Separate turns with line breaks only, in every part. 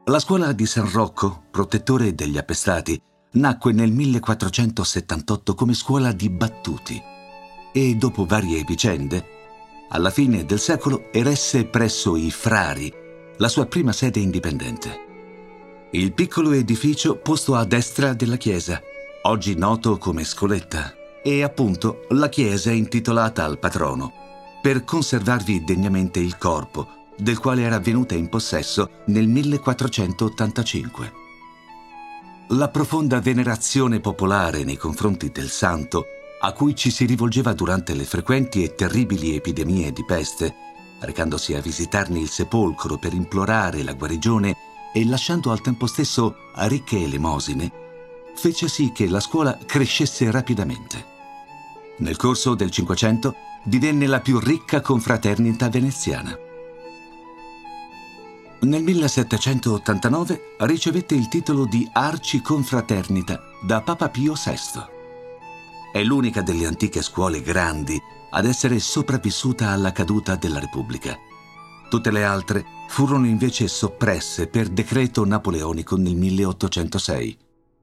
La scuola di San Rocco, protettore degli appestati, nacque nel 1478 come scuola di battuti e, dopo varie vicende, alla fine del secolo eresse presso i Frari la sua prima sede indipendente. Il piccolo edificio posto a destra della chiesa, oggi noto come Scoletta, è appunto la chiesa intitolata al patrono, per conservarvi degnamente il corpo, del quale era venuta in possesso nel 1485. La profonda venerazione popolare nei confronti del santo, a cui ci si rivolgeva durante le frequenti e terribili epidemie di peste, recandosi a visitarne il sepolcro per implorare la guarigione e lasciando al tempo stesso ricche elemosine, fece sì che la scuola crescesse rapidamente. Nel corso del Cinquecento divenne la più ricca confraternita veneziana. Nel 1789 ricevette il titolo di arciconfraternita da Papa Pio VI. È l'unica delle antiche scuole grandi ad essere sopravvissuta alla caduta della Repubblica. Tutte le altre furono invece soppresse per decreto napoleonico nel 1806.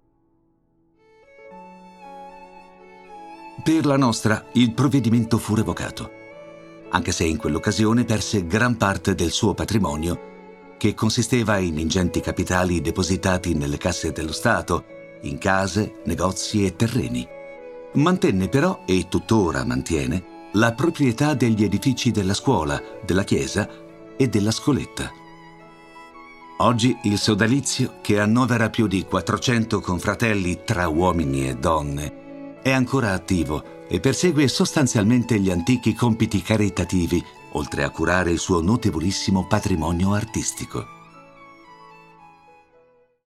Per la nostra il provvedimento fu revocato, anche se in quell'occasione perse gran parte del suo patrimonio, che consisteva in ingenti capitali depositati nelle casse dello Stato, in case, negozi e terreni. Mantenne però, e tuttora mantiene, la proprietà degli edifici della scuola, della chiesa e della Scoletta. Oggi il sodalizio, che annovera più di 400 confratelli tra uomini e donne, è ancora attivo e persegue sostanzialmente gli antichi compiti caritativi, oltre a curare il suo notevolissimo patrimonio artistico.